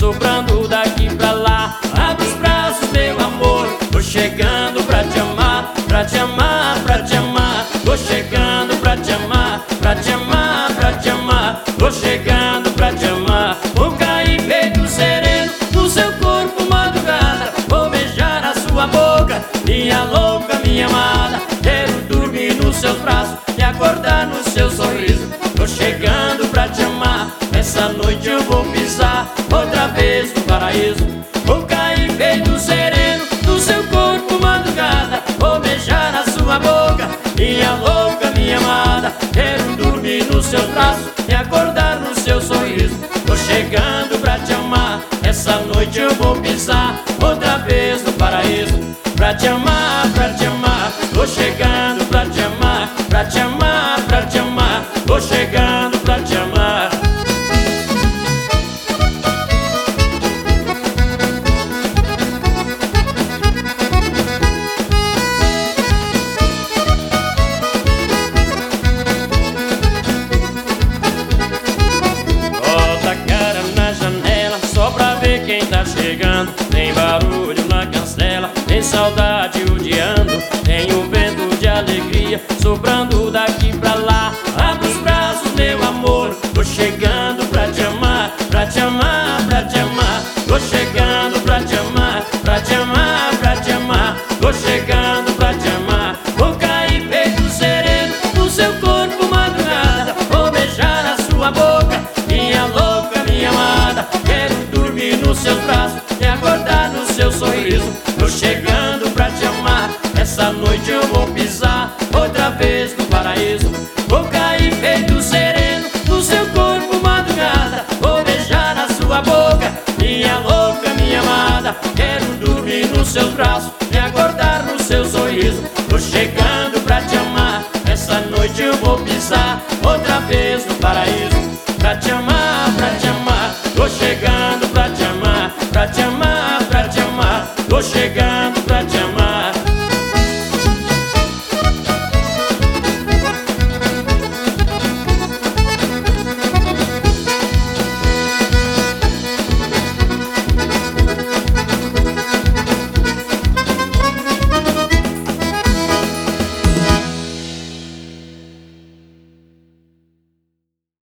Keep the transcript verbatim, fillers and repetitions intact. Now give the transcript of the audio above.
soprando daqui pra lá. Abre os braços, meu amor, tô chegando pra te amar, pra te amar, pra te amar. Tô chegando pra te amar, pra te amar, pra te amar. Tô chegando pra te amar. Vou cair feito sereno no seu corpo madrugada. Vou beijar a sua boca, minha louca, minha amada. Quero dormir nos seus braços e acordar no seu sorriso. Tô chegando pra te amar, essa noite eu vou pisar outra vez no paraíso. Vou cair feito sereno no seu corpo madrugada. Vou beijar a sua boca, minha louca, minha amada. Quero dormir nos seus braços e acordar no seu sorriso. Tô chegando pra te amar, essa noite eu vou pisar outra vez no paraíso. Pra te amar, pra te amar, tô chegando pra te amar, pra te amar, pra te amar. Tô chegando pra te amar. Bota a cara na janela só pra ver quem tá chegando. Tem barulho na cancela, tem saudade odiando. Tem um vento de alegria soprando daqui pra lá. Abre os braços, meu amor, tô chegando pra te amar, pra te amar, pra te amar. Tô chegando pra te amar, pra te amar, pra te amar. Tô chegando pra te amar. Vou cair feito sereno no seu corpo madrugada. Vou beijar a sua boca, minha louca, minha amada. Quero dormir nos seus braços e acordar no seu sorriso. Tô chegando pra te amar, essa noite eu vou pisar outra vez no paraíso. Vou cair feito sereno no seu corpo madrugada. Vou beijar a sua boca, minha louca, minha amada. Quero dormir nos seus braços